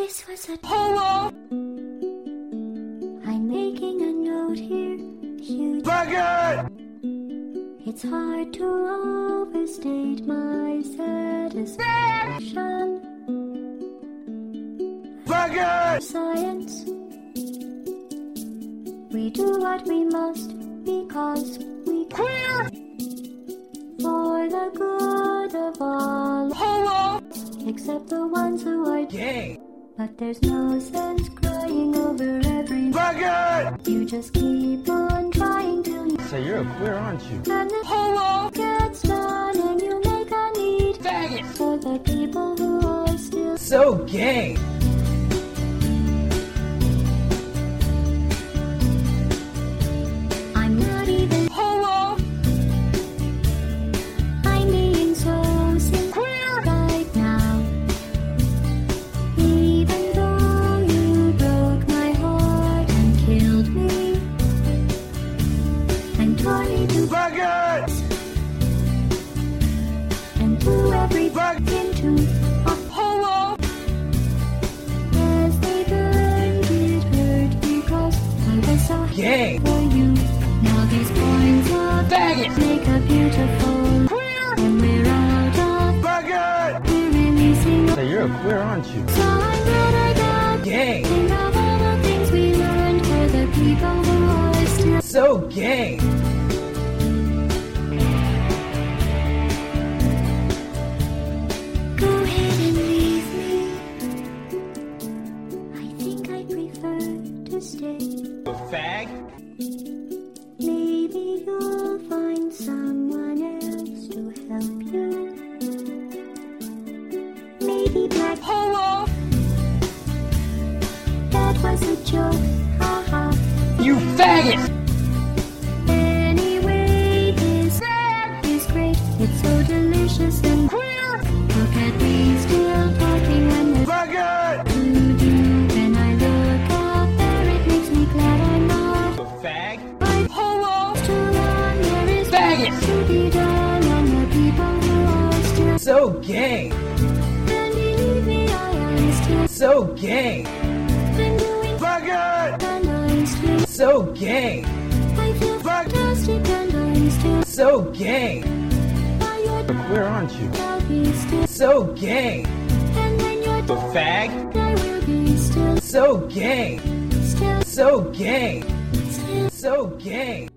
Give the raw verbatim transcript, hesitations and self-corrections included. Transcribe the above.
this was a hello. I'm making a note here. Huge. Faggot! It's hard to overstate my satisfaction. Faggot! Science. We do what we must because we can. For the good of all. Hello! Except the ones who are Gay! But there's no sense crying over every. Faggot! You just keep on trying till you. So you're a queer, aren't you? And the hello gets done and you make a need. Faggot! For the people who are still So gay! I'm not even hello. I'm being so sincere right now. Even though you broke my heart and killed me and tore me to Faggot! and threw every Fag- into a Hello! as they burned it hurt because I was so Gay! for you. Now these points of Faggot! make a beautiful when we're out of Faggot! we're releasing. So you're a queer, aren't you? So I'm better than Gay! think of all the things we learned for the people who are still. So gay! Go ahead and leave me. I think I prefer to stay. A fag? Maybe you'll find someone else to help you. Maybe black. Hello! That was a joke. Haha. You faggot! Anyway, this is great. It's so delicious and look at me still talking when the Faggot! to do. When I look out there, it makes me glad I'm not. A fag? I've Hello! to run. There is Faggot! to be done on the people who are still. So gay! And believe me, I am still. So gay! I'm doing Faggot! and I'm still. So gay! I feel Fag- fantastic and I'm still. So gay! By your A queer, aren't you? I'll be still. So gay! And when you're A fag? I will be still. So gay! Still. So gay! Still. So gay!